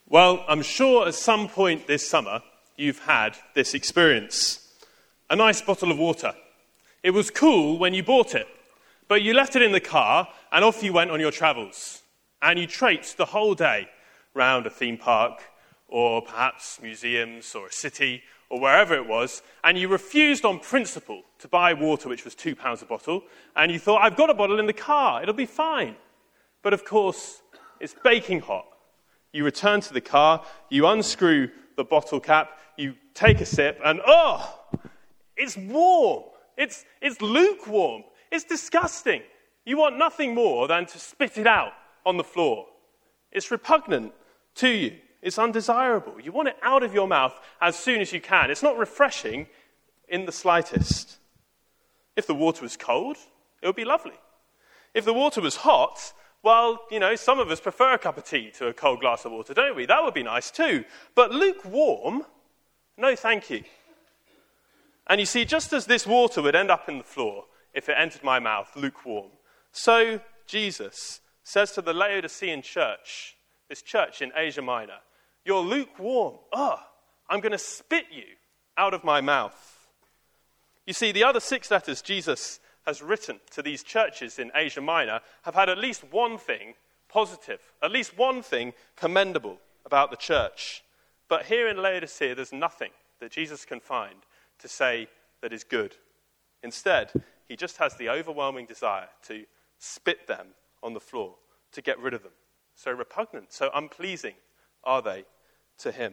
Well, I'm sure at some point this summer you've had this experience. A nice bottle of water. It was cool when you bought it, but you left it in the car and off you went on your travels. And you traipsed the whole day round a theme park or perhaps museums or a city or wherever it was, and you refused on principle to buy water which was £2 a bottle, and you thought, I've got a bottle in the car, it'll be fine. But of course, it's baking hot. You return to the car, you unscrew the bottle cap, you take a sip, and it's warm. It's lukewarm. It's disgusting. You want nothing more than to spit it out on the floor. It's repugnant to you. It's undesirable. You want it out of your mouth as soon as you can. It's not refreshing in the slightest. If the water was cold, it would be lovely. If the water was hot, well, some of us prefer a cup of tea to a cold glass of water, don't we? That would be nice too. But lukewarm, no thank you. And you see, just as this water would end up in the floor if it entered my mouth lukewarm, so Jesus says to the Laodicean church, this church in Asia Minor, you're lukewarm. I'm going to spit you out of my mouth. You see, the other 6 letters Jesus has written to these churches in Asia Minor have had at least one thing positive, at least one thing commendable about the church. But here in Laodicea, there's nothing that Jesus can find to say that is good. Instead, he just has the overwhelming desire to spit them on the floor, to get rid of them. So repugnant, so unpleasing are they to him.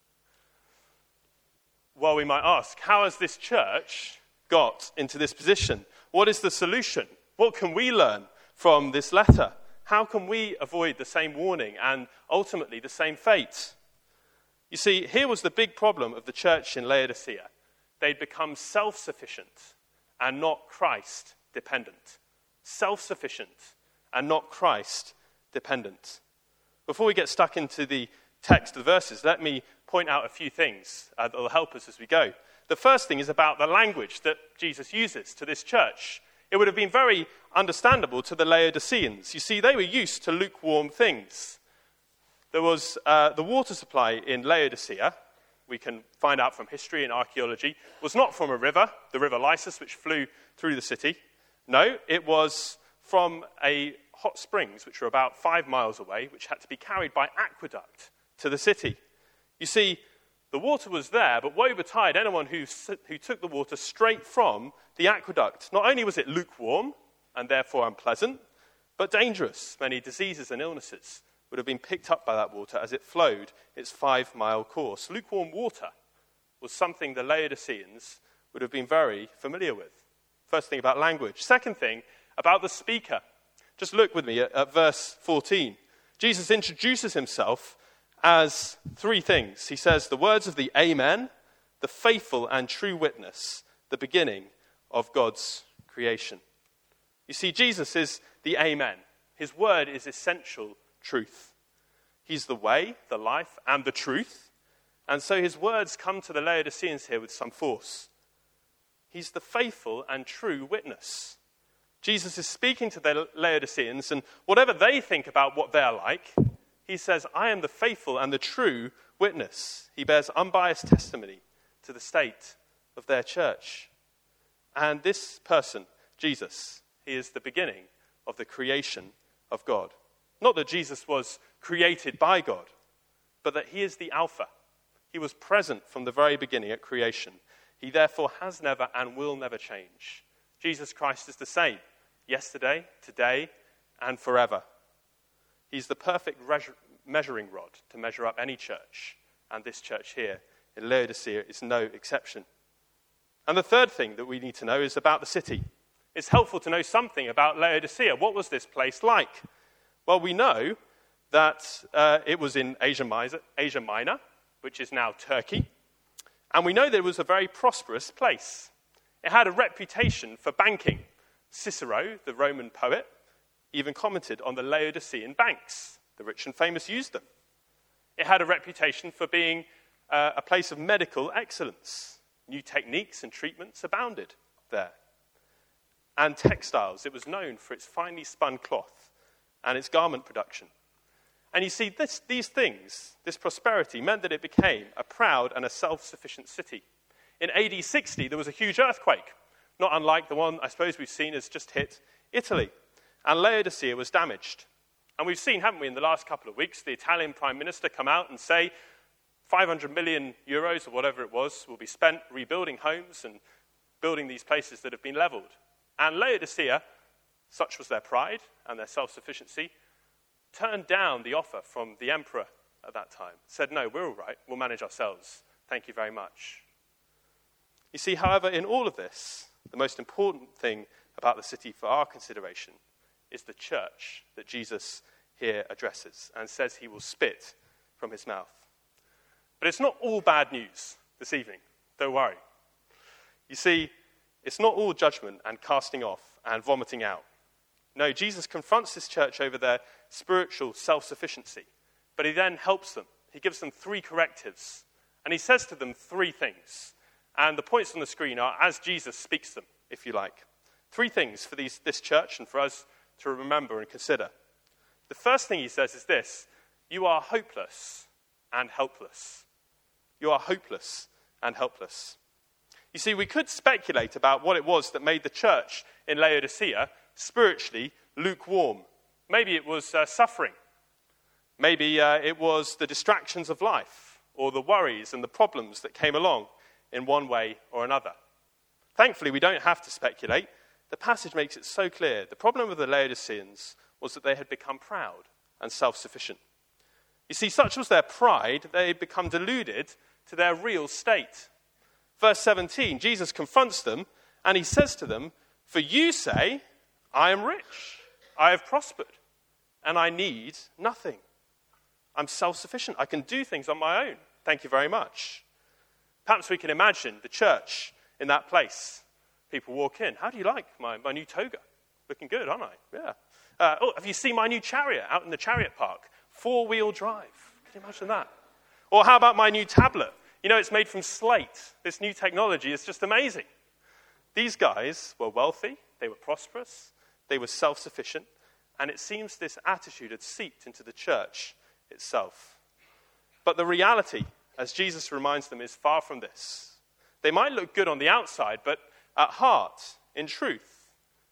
Well, we might ask, how has this church got into this position? What is the solution? What can we learn from this letter? How can we avoid the same warning and ultimately the same fate? You see, here was the big problem of the church in Laodicea. They'd become self-sufficient and not Christ-dependent. Self-sufficient and not Christ-dependent. Before we get stuck into the text of the verses, let me point out a few things that will help us as we go. The first thing is about the language that Jesus uses to this church. It would have been very understandable to the Laodiceans. You see, they were used to lukewarm things. There was the water supply in Laodicea, we can find out from history and archaeology, was not from a river, the river Lysus, which flew through the city. No, it was from a hot springs, which were about 5 miles away, which had to be carried by aqueduct to the city. You see, the water was there, but woe betide anyone who took the water straight from the aqueduct. Not only was it lukewarm, and therefore unpleasant, but dangerous. Many diseases and illnesses would have been picked up by that water as it flowed its 5-mile course. Lukewarm water was something the Laodiceans would have been very familiar with. First thing about language. Second thing, about the speaker. Just look with me at verse 14. Jesus introduces himself as 3 things. He says, the words of the Amen, the faithful and true witness, the beginning of God's creation. You see, Jesus is the Amen. His word is essential truth. He's the way, the life, and the truth. And so his words come to the Laodiceans here with some force. He's the faithful and true witness. Jesus is speaking to the Laodiceans, and whatever they think about what they're like, he says, I am the faithful and the true witness. He bears unbiased testimony to the state of their church. And this person, Jesus, he is the beginning of the creation of God. Not that Jesus was created by God, but that he is the Alpha. He was present from the very beginning at creation. He therefore has never and will never change. Jesus Christ is the same, yesterday, today, and forever. He's the perfect measuring rod to measure up any church, and this church here in Laodicea is no exception. And the third thing that we need to know is about the city. It's helpful to know something about Laodicea. What was this place like? Well, we know that it was in Asia Minor, which is now Turkey, and we know that it was a very prosperous place. It had a reputation for banking. Cicero, the Roman poet, even commented on the Laodicean banks. The rich and famous used them. It had a reputation for being a place of medical excellence. New techniques and treatments abounded there. And textiles. It was known for its finely spun cloth and its garment production. And you see, these things, this prosperity, meant that it became a proud and a self-sufficient city. In AD 60, there was a huge earthquake, not unlike the one I suppose we've seen has just hit Italy. And Laodicea was damaged. And we've seen, haven't we, in the last couple of weeks, the Italian Prime Minister come out and say 500 million euros or whatever it was will be spent rebuilding homes and building these places that have been leveled. And Laodicea, such was their pride and their self-sufficiency, turned down the offer from the emperor at that time. Said, no, we're all right. We'll manage ourselves. Thank you very much. You see, however, in all of this, the most important thing about the city for our consideration is the church that Jesus here addresses and says he will spit from his mouth. But it's not all bad news this evening. Don't worry. You see, it's not all judgment and casting off and vomiting out. No, Jesus confronts this church over their spiritual self-sufficiency, but he then helps them. He gives them 3 correctives, and he says to them 3 things. And the points on the screen are as Jesus speaks them, if you like. 3 things for this church and for us to remember and consider. The first thing he says is this: you are hopeless and helpless. You are hopeless and helpless. You see, we could speculate about what it was that made the church in Laodicea spiritually lukewarm. Maybe it was suffering. Maybe it was the distractions of life or the worries and the problems that came along in one way or another. Thankfully, we don't have to speculate. The passage makes it so clear. The problem with the Laodiceans was that they had become proud and self-sufficient. You see, such was their pride, they had become deluded to their real state. Verse 17, Jesus confronts them, and he says to them, "For you say, I am rich, I have prospered, and I need nothing. I'm self-sufficient, I can do things on my own. Thank you very much." Perhaps we can imagine the church in that place. People walk in, "How do you like my new toga? Looking good, aren't I?" "Yeah." "Have you seen my new chariot out in the chariot park? 4-wheel drive." Can you imagine that? Or how about my new tablet? You know, it's made from slate. This new technology is just amazing. These guys were wealthy, they were prosperous, they were self-sufficient, and it seems this attitude had seeped into the church itself. But the reality, as Jesus reminds them, is far from this. They might look good on the outside, but at heart, in truth,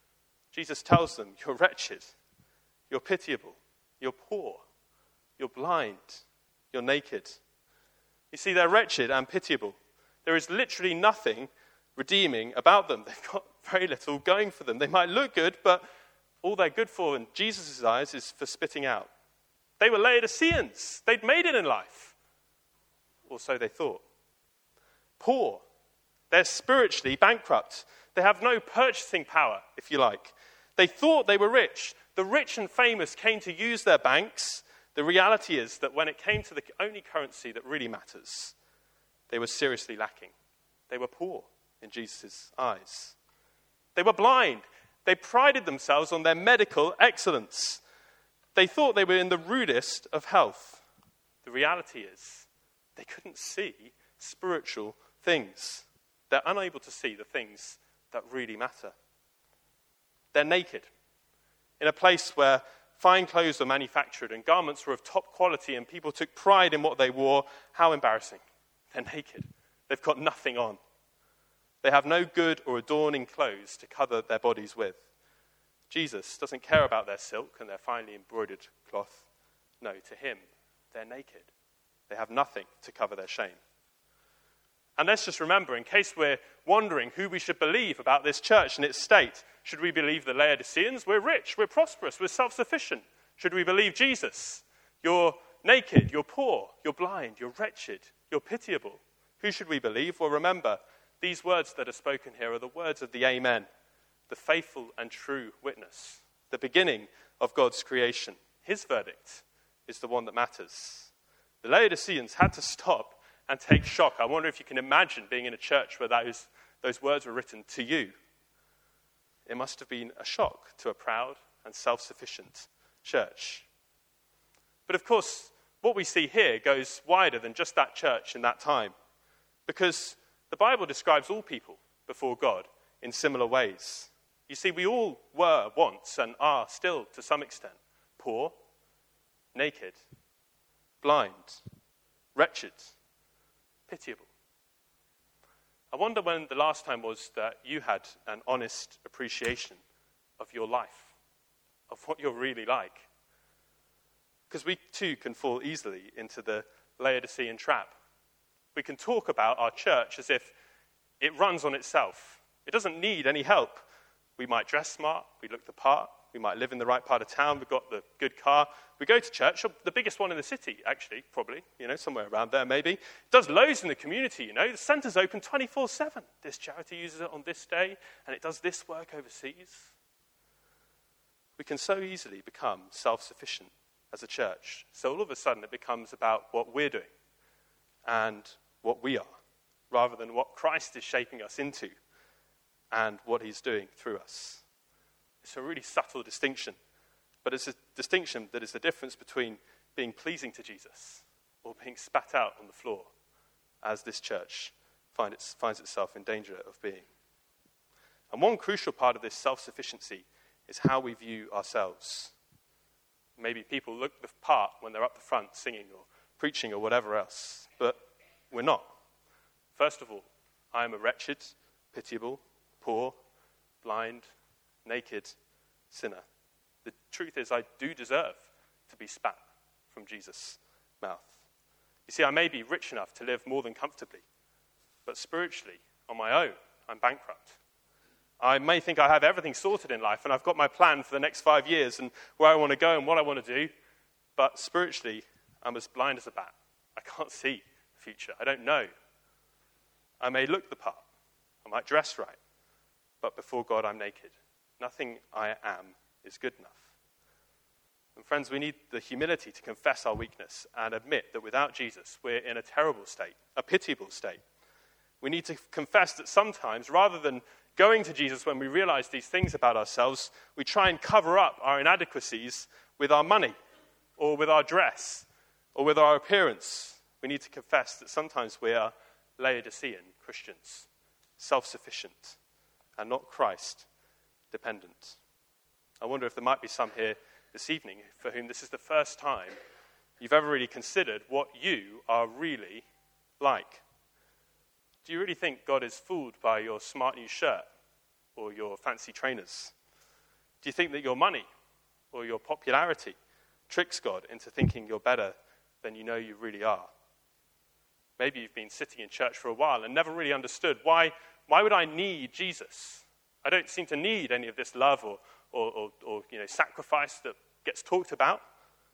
Jesus tells them, you're wretched, you're pitiable, you're poor, you're blind, you're naked. You see, they're wretched and pitiable. There is literally nothing redeeming about them. They've got very little going for them. They might look good, but all they're good for in Jesus' eyes is for spitting out. They were Laodiceans. They'd made it in life. Or so they thought. Poor. They're spiritually bankrupt. They have no purchasing power, if you like. They thought they were rich. The rich and famous came to use their banks. The reality is that when it came to the only currency that really matters, they were seriously lacking. They were poor in Jesus' eyes. They were blind. They prided themselves on their medical excellence. They thought they were in the rudest of health. The reality is they couldn't see spiritual things. They're unable to see the things that really matter. They're naked in a place where fine clothes were manufactured and garments were of top quality and people took pride in what they wore. How embarrassing. They're naked. They've got nothing on. They have no good or adorning clothes to cover their bodies with. Jesus doesn't care about their silk and their finely embroidered cloth. No, to him, they're naked. They have nothing to cover their shame. And let's just remember, in case we're wondering who we should believe about this church and its state, should we believe the Laodiceans? We're rich, we're prosperous, we're self-sufficient. Should we believe Jesus? You're naked, you're poor, you're blind, you're wretched, you're pitiable. Who should we believe? Well, remember, these words that are spoken here are the words of the Amen, the faithful and true witness, the beginning of God's creation. His verdict is the one that matters. The Laodiceans had to stop and take shock. I wonder if you can imagine being in a church where those words were written to you. It must have been a shock to a proud and self-sufficient church. But of course, what we see here goes wider than just that church in that time, because the Bible describes all people before God in similar ways. You see, we all were once and are still to some extent poor, naked, blind, wretched, pitiable. I wonder when the last time was that you had an honest appreciation of your life, of what you're really like. Because we too can fall easily into the Laodicean trap. We can talk about our church as if it runs on itself. It doesn't need any help. We might dress smart, we look the part, we might live in the right part of town, we've got the good car. We go to church, the biggest one in the city, actually, probably, somewhere around there maybe. It does loads in the community, The centre's open 24/7. This charity uses it on this day, and it does this work overseas. We can so easily become self-sufficient as a church. So all of a sudden it becomes about what we're doing and what we are, rather than what Christ is shaping us into and what he's doing through us. It's a really subtle distinction, but it's a distinction that is the difference between being pleasing to Jesus or being spat out on the floor, as this church finds itself in danger of being. And one crucial part of this self-sufficiency is how we view ourselves. Maybe people look the part when they're up the front singing or preaching or whatever else, but we're not. First of all, I am a wretched, pitiable, poor, blind, naked sinner. The truth is, I do deserve to be spat from Jesus' mouth. You see, I may be rich enough to live more than comfortably, but spiritually, on my own, I'm bankrupt. I may think I have everything sorted in life and I've got my plan for the next 5 years and where I want to go and what I want to do, but spiritually, I'm as blind as a bat. I can't see the future. I don't know. I may look the part. I might dress right, but before God, I'm naked. Nothing I am is good enough. And friends, we need the humility to confess our weakness and admit that without Jesus, we're in a terrible state, a pitiable state. We need to confess that sometimes, rather than going to Jesus when we realize these things about ourselves, we try and cover up our inadequacies with our money or with our dress or with our appearance. We need to confess that sometimes we are Laodicean Christians, self-sufficient and not Christ-dependent. I wonder if there might be some here this evening for whom this is the first time you've ever really considered what you are really like. Do you really think God is fooled by your smart new shirt or your fancy trainers? Do you think that your money or your popularity tricks God into thinking you're better than you know you really are? Maybe you've been sitting in church for a while and never really understood why would I need Jesus? I don't seem to need any of this love or sacrifice that gets talked about.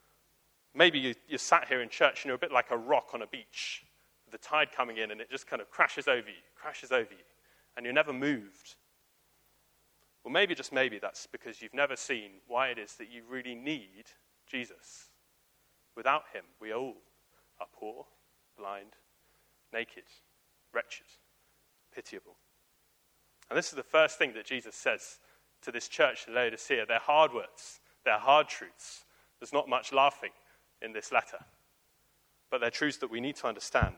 Maybe you're sat here in church and you're a bit like a rock on a beach, with the tide coming in and it just kind of crashes over you, and you're never moved. Or maybe, just maybe, that's because you've never seen why it is that you really need Jesus. Without him, we all are poor, blind, naked, wretched, pitiable. And this is the first thing that Jesus says to this church in Laodicea. They're hard words, they're hard truths. There's not much laughing in this letter, but they're truths that we need to understand.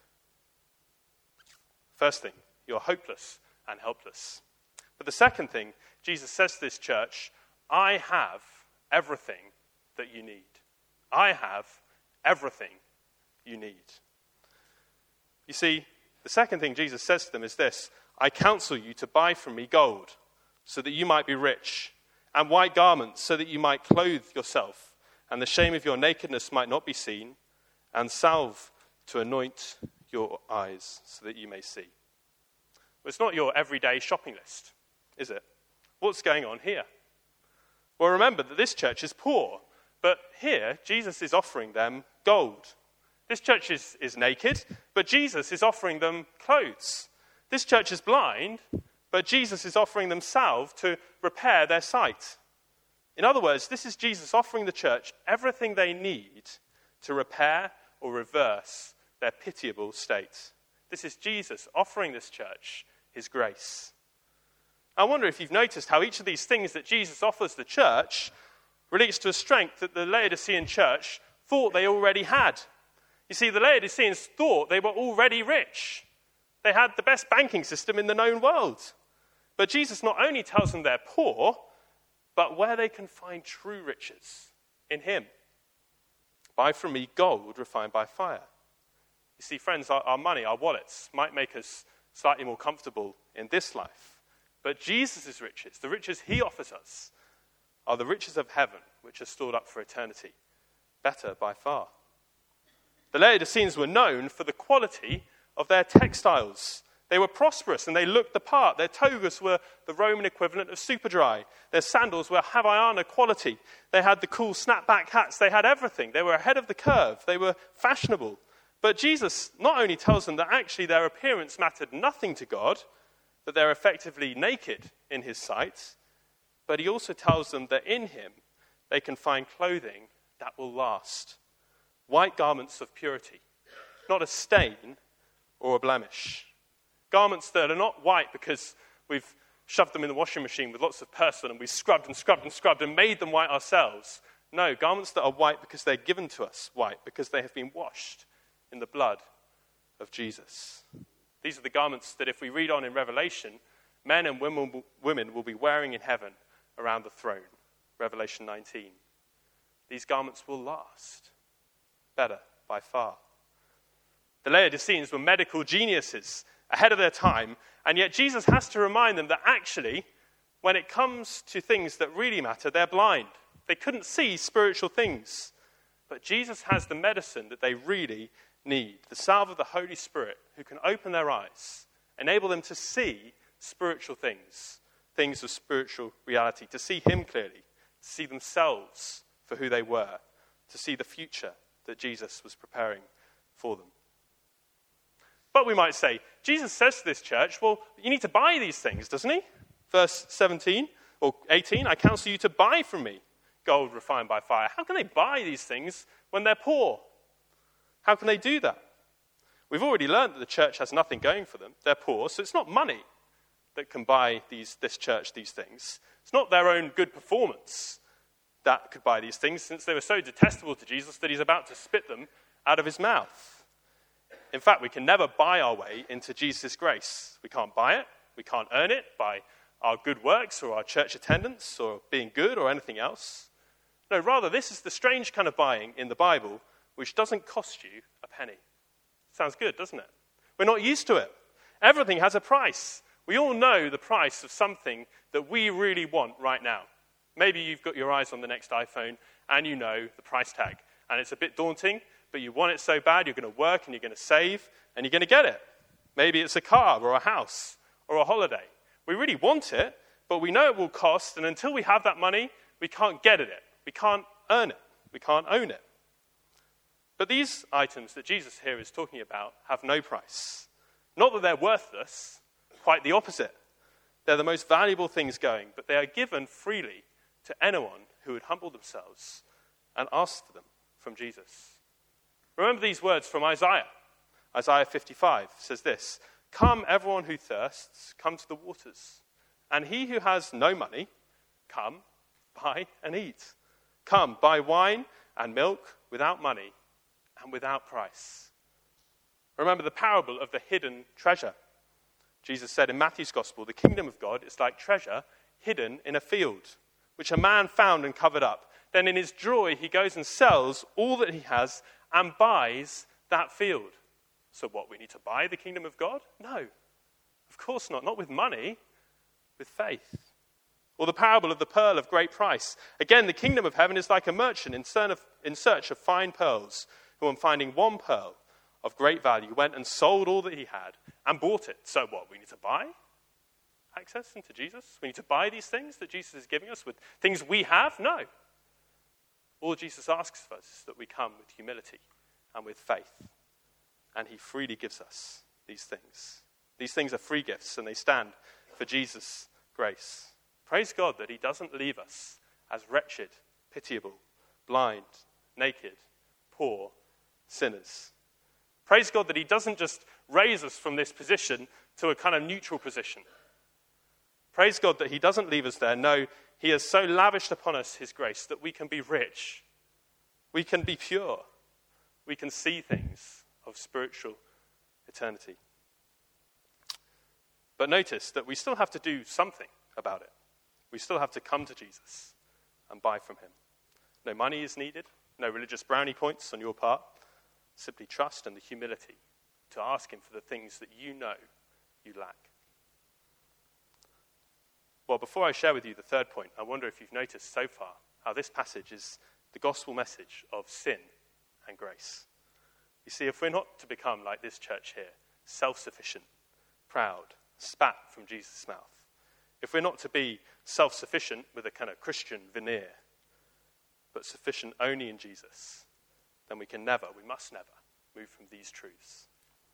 First thing, you're hopeless and helpless. But the second thing, Jesus says to this church, I have everything that you need. I have everything you need. You see, the second thing Jesus says to them is this: I counsel you to buy from me gold, so that you might be rich, and white garments, so that you might clothe yourself, and the shame of your nakedness might not be seen, and salve to anoint your eyes, so that you may see. Well, it's not your everyday shopping list, is it? What's going on here? Well, remember that this church is poor, but here Jesus is offering them gold. This church is naked, but Jesus is offering them clothes. This church is blind, but Jesus is offering them salve to repair their sight. In other words, this is Jesus offering the church everything they need to repair or reverse their pitiable state. This is Jesus offering this church his grace. I wonder if you've noticed how each of these things that Jesus offers the church relates to a strength that the Laodicean church thought they already had. You see, the Laodiceans thought they were already rich. They had the best banking system in the known world. But Jesus not only tells them they're poor, but where they can find true riches in him. Buy from me gold refined by fire. You see, friends, our money, our wallets, might make us slightly more comfortable in this life. But Jesus' riches, the riches he offers us, are the riches of heaven, which are stored up for eternity. Better by far. The Laodiceans were known for the quality of their textiles. They were prosperous and they looked the part. Their togas were the Roman equivalent of Superdry. Their sandals were Havaiana quality. They had the cool snapback hats. They had everything. They were ahead of the curve. They were fashionable. But Jesus not only tells them that actually their appearance mattered nothing to God, that they're effectively naked in his sight, but he also tells them that in him they can find clothing that will last. White garments of purity, not a stain or a blemish. Garments that are not white because we've shoved them in the washing machine with lots of Persil and we've scrubbed and scrubbed and scrubbed and made them white ourselves. No, garments that are white because they're given to us white, because they have been washed in the blood of Jesus. These are the garments that if we read on in Revelation, men and women will be wearing in heaven around the throne. Revelation 19. These garments will last. Better by far. The Laodiceans were medical geniuses, ahead of their time, and yet Jesus has to remind them that actually, when it comes to things that really matter, they're blind. They couldn't see spiritual things. But Jesus has the medicine that they really need, the salve of the Holy Spirit, who can open their eyes, enable them to see spiritual things, things of spiritual reality, to see him clearly, to see themselves for who they were, to see the future that Jesus was preparing for them. But we might say, Jesus says to this church, well, you need to buy these things, doesn't he? Verse 17 or 18, I counsel you to buy from me gold refined by fire. How can they buy these things when they're poor? How can they do that? We've already learned that the church has nothing going for them. They're poor, so it's not money that can buy this church these things. It's not their own good performance that could buy these things, since they were so detestable to Jesus that he's about to spit them out of his mouth. In fact, we can never buy our way into Jesus' grace. We can't buy it. We can't earn it by our good works or our church attendance or being good or anything else. No, rather, this is the strange kind of buying in the Bible which doesn't cost you a penny. Sounds good, doesn't it? We're not used to it. Everything has a price. We all know the price of something that we really want right now. Maybe you've got your eyes on the next iPhone and you know the price tag. And it's a bit daunting, but you want it so bad, you're going to work and you're going to save and you're going to get it. Maybe it's a car or a house or a holiday. We really want it, but we know it will cost, and until we have that money, we can't get at it. We can't earn it. We can't own it. But these items that Jesus here is talking about have no price. Not that they're worthless, quite the opposite. They're the most valuable things going, but they are given freely to anyone who would humble themselves and ask for them from Jesus. Remember these words from Isaiah. Isaiah 55 says this, "Come, everyone who thirsts, come to the waters. And he who has no money, come, buy and eat. Come, buy wine and milk without money and without price." Remember the parable of the hidden treasure. Jesus said in Matthew's Gospel, the kingdom of God is like treasure hidden in a field, which a man found and covered up. Then in his joy, he goes and sells all that he has and buys that field. So what, we need to buy the kingdom of God? No, of course not. Not with money, with faith. Or the parable of the pearl of great price. Again, the kingdom of heaven is like a merchant in search of fine pearls, who on finding one pearl of great value went and sold all that he had and bought it. So what, we need to buy access into Jesus? We need to buy these things that Jesus is giving us with things we have? No. All Jesus asks of us is that we come with humility and with faith. And he freely gives us these things. These things are free gifts, and they stand for Jesus' grace. Praise God that he doesn't leave us as wretched, pitiable, blind, naked, poor sinners. Praise God that he doesn't just raise us from this position to a kind of neutral position. Praise God that he doesn't leave us there. No, he has so lavished upon us his grace that we can be rich. We can be pure. We can see things of spiritual eternity. But notice that we still have to do something about it. We still have to come to Jesus and buy from him. No money is needed. No religious brownie points on your part. Simply trust and the humility to ask him for the things that you know you lack. Well, before I share with you the third point, I wonder if you've noticed so far how this passage is the gospel message of sin and grace. You see, if we're not to become like this church here, self-sufficient, proud, spat from Jesus' mouth, if we're not to be self-sufficient with a kind of Christian veneer, but sufficient only in Jesus, then we must never move from these truths.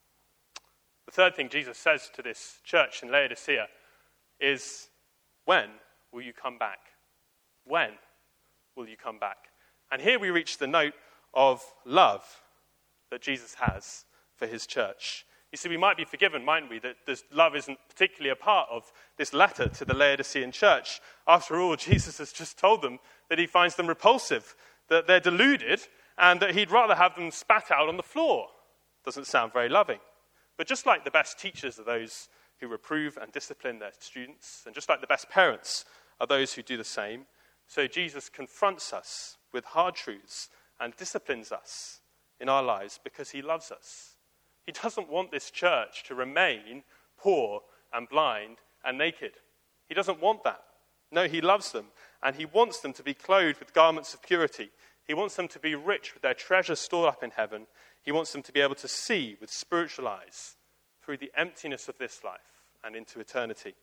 The third thing Jesus says to this church in Laodicea is, when will you come back? When will you come back? And here we reach the note of love that Jesus has for his church. You see, we might be forgiven, mightn't we, that this love isn't particularly a part of this letter to the Laodicean church. After all, Jesus has just told them that he finds them repulsive, that they're deluded, and that he'd rather have them spat out on the floor. Doesn't sound very loving. But just like the best teachers are those who reprove and discipline their students, and just like the best parents are those who do the same, so Jesus confronts us with hard truths and disciplines us in our lives because he loves us. He doesn't want this church to remain poor and blind and naked. He doesn't want that. No, he loves them, and he wants them to be clothed with garments of purity. He wants them to be rich with their treasure stored up in heaven. He wants them to be able to see with spiritual eyes through the emptiness of this life and into eternity.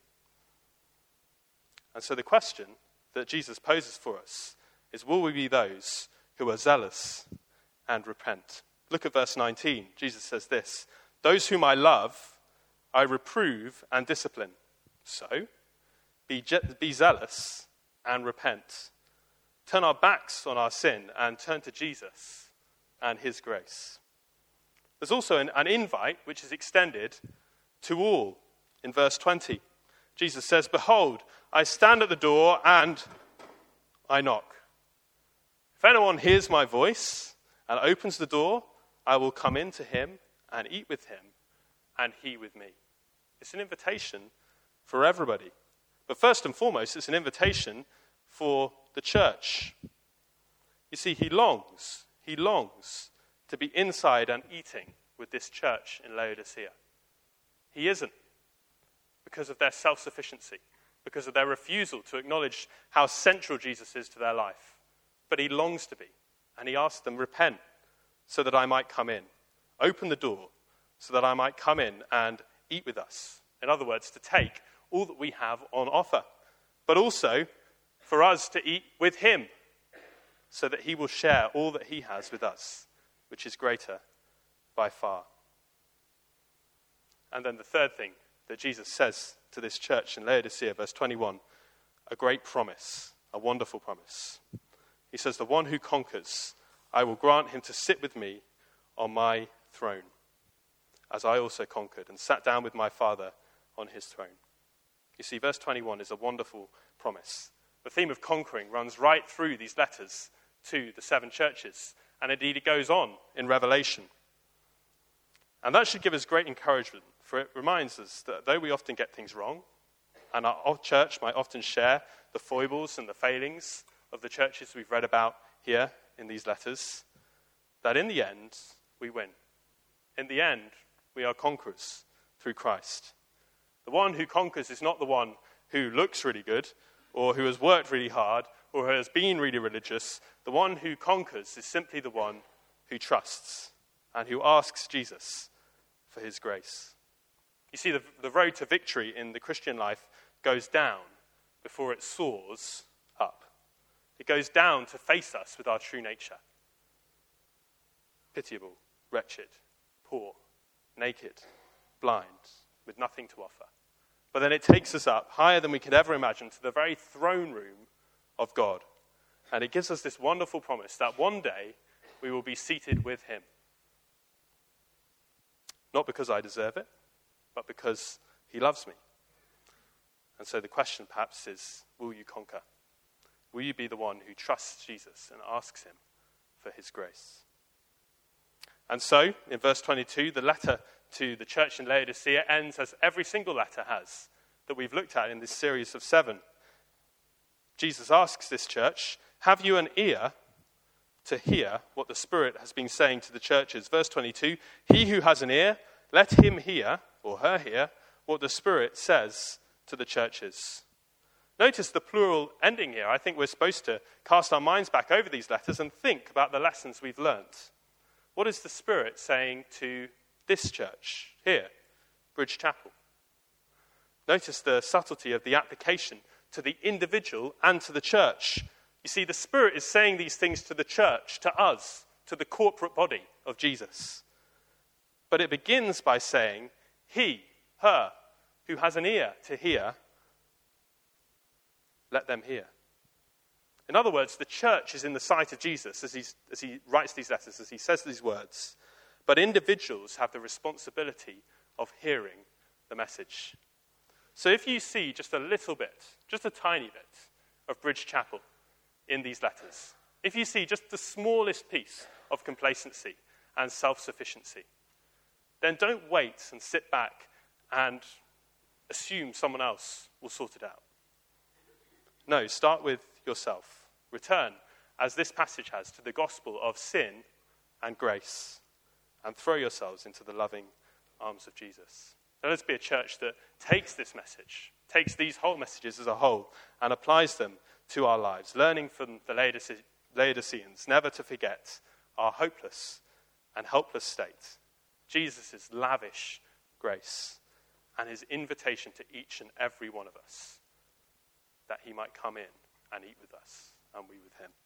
And so the question that Jesus poses for us is, will we be those who are zealous and repent? Look at verse 19. Jesus says this, those whom I love, I reprove and discipline. So, be zealous and repent. Turn our backs on our sin and turn to Jesus and his grace. There's also an invite which is extended to all. In verse 20, Jesus says, behold, I stand at the door and I knock. If anyone hears my voice and opens the door, I will come in to him and eat with him and he with me. It's an invitation for everybody. But first and foremost, it's an invitation for the church. You see, he longs to be inside and eating with this church in Laodicea. He isn't, because of their self-sufficiency, because of their refusal to acknowledge how central Jesus is to their life. But he longs to be, and he asks them, repent, so that I might come in. Open the door, so that I might come in and eat with us. In other words, to take all that we have on offer, but also for us to eat with him, so that he will share all that he has with us, which is greater by far. And then the third thing that Jesus says to this church in Laodicea, verse 21, a great promise, a wonderful promise. He says, the one who conquers, I will grant him to sit with me on my throne, as I also conquered and sat down with my Father on his throne. You see, verse 21 is a wonderful promise. The theme of conquering runs right through these letters to the 7 churches, and indeed it goes on in Revelation. And that should give us great encouragement, for it reminds us that though we often get things wrong, and our church might often share the foibles and the failings of the churches we've read about here in these letters, that in the end, we win. In the end, we are conquerors through Christ. The one who conquers is not the one who looks really good, or who has worked really hard, or who has been really religious. The one who conquers is simply the one who trusts and who asks Jesus for his grace. You see, the road to victory in the Christian life goes down before it soars up. It goes down to face us with our true nature. Pitiable, wretched, poor, naked, blind, with nothing to offer. But then it takes us up higher than we could ever imagine to the very throne room of God. And it gives us this wonderful promise that one day we will be seated with him. Not because I deserve it, but because he loves me. And so the question perhaps is, will you conquer? Will you be the one who trusts Jesus and asks him for his grace? And so, in verse 22, the letter to the church in Laodicea ends as every single letter has that we've looked at in this series of 7. Jesus asks this church, have you an ear to hear what the Spirit has been saying to the churches. Verse 22, he who has an ear, let him hear, or her hear, what the Spirit says to the churches. Notice the plural ending here. I think we're supposed to cast our minds back over these letters and think about the lessons we've learnt. What is the Spirit saying to this church here, Bridge Chapel? Notice the subtlety of the application to the individual and to the church. You see, the Spirit is saying these things to the church, to us, to the corporate body of Jesus. But it begins by saying, he, her, who has an ear to hear, let them hear. In other words, the church is in the sight of Jesus as he writes these letters, as he says these words. But individuals have the responsibility of hearing the message. So if you see just a little bit, just a tiny bit of Bridge Chapel in these letters, if you see just the smallest piece of complacency and self-sufficiency, then don't wait and sit back and assume someone else will sort it out. No, start with yourself. Return, as this passage has, to the gospel of sin and grace, and throw yourselves into the loving arms of Jesus. Let us be a church that takes this message, takes these whole messages as a whole, and applies them to our lives, learning from the Laodiceans never to forget our hopeless and helpless state, Jesus' lavish grace, and his invitation to each and every one of us that he might come in and eat with us, and we with him.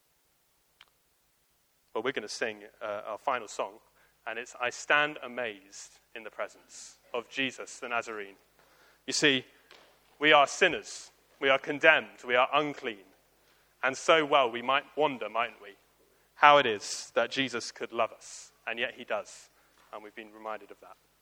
Well, we're going to sing our final song, and it's I Stand Amazed in the Presence of Jesus the Nazarene. You see, we are sinners, we are condemned, we are unclean, and so well we might wonder, mightn't we, how it is that Jesus could love us, and yet he does, and we've been reminded of that.